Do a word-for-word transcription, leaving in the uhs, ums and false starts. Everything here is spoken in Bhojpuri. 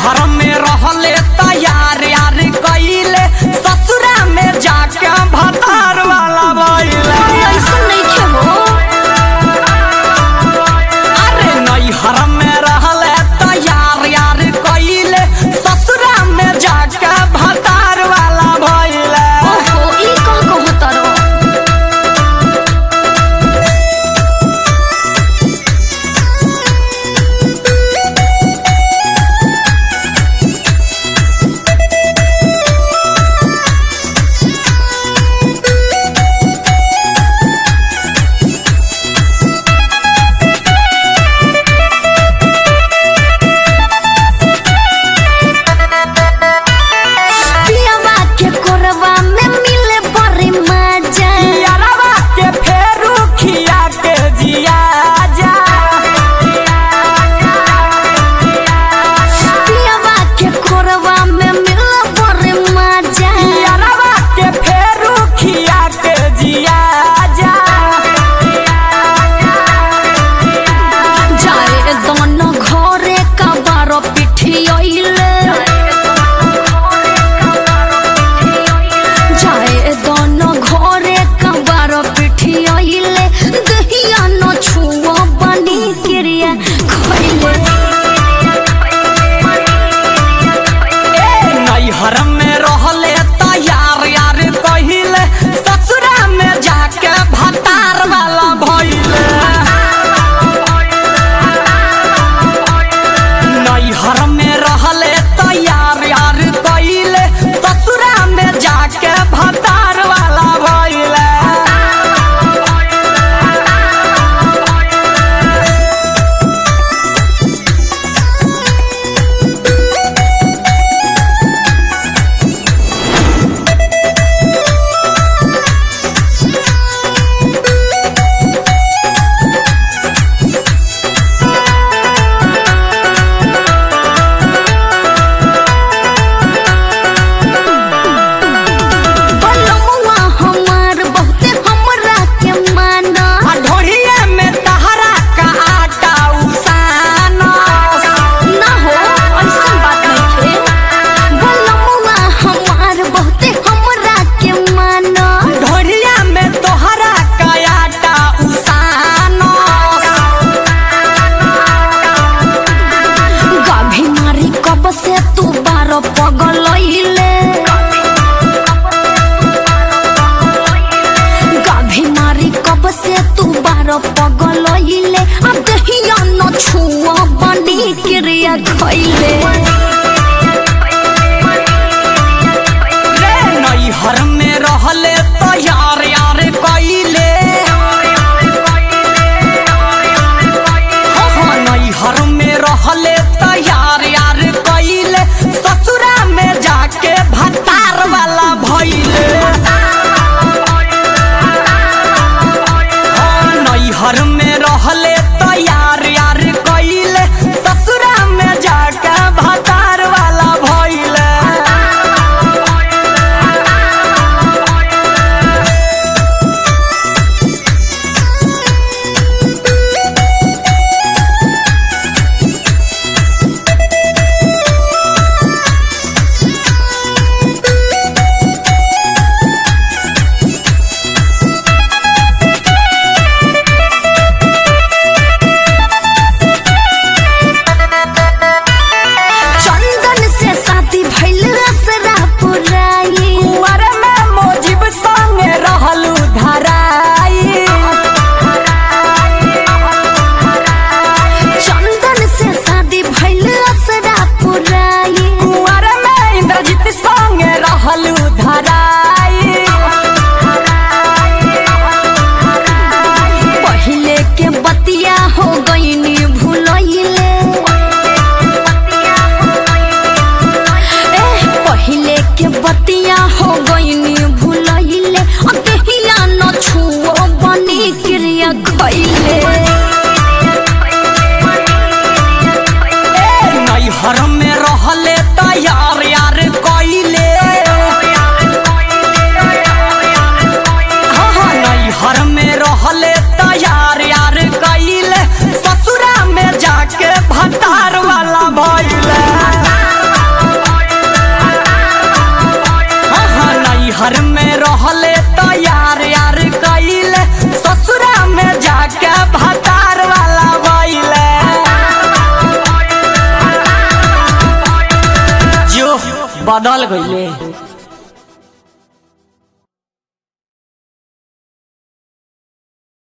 नैहर में रहले तैयार यार कइले ससुरा में जाके भतार वाला भइले। ऐसा नहीं खेलो। अरे नैहर में रहले तैयार यार कइले ससुरा में जाके भतार वाला भइले। ओहो ई का कहता रो। पगलइले अब दहिया न छुआ बनी क्रिया खइले। नैहर में रहले तैयार यार कइले नैहर में रहले तैयार यार कइले ससुरा में जाके भतार वाला भइले। नैहर में रहले तैयार यार कइले ससुरा में जाके भतार वाला भइले। पहले के बतिया हो गईनी भूलइले पहले के बतिया हो गईनी भूलइले दहिया न छुओ बनी क्रिया खइले। नैहर में रह रहले तैयार यार कइले ससुरा में जाके भतार वाला भइले जो बदल गइले।